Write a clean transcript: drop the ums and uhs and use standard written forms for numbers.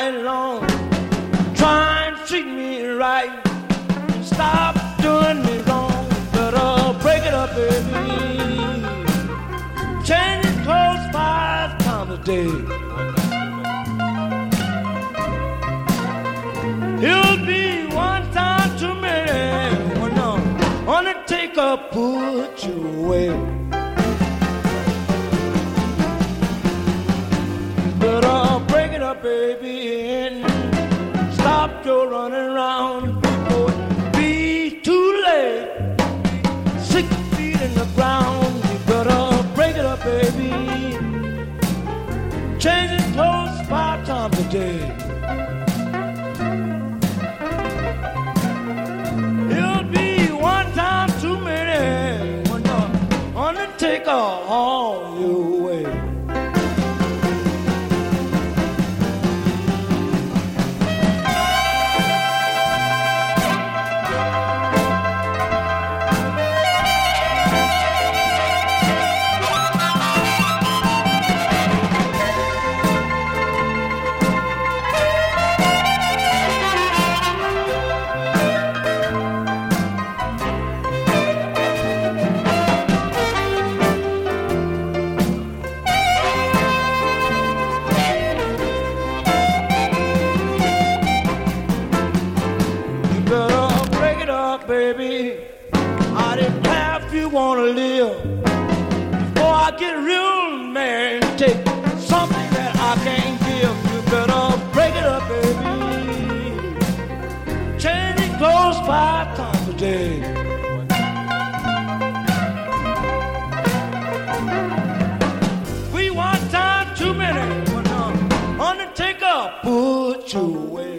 night long. Try and treat me right. Stop doing me wrong. Better break it up, baby. Change your clothes 5 times a day. It'll be one time too many when the undertaker put you away. Better break it up, baby, and stop your running around before it be too late. 6 feet in the ground, you better break it up, baby. Change your clothes 5 times a day. It'll be one time too many when the undertaker haul you away. Baby, I didn't have if you wanna live. Before I get real mad and take something that I can't give, you better break it up, baby. Change your clothes 5 times a day. We one time too many when the undertaker put you away.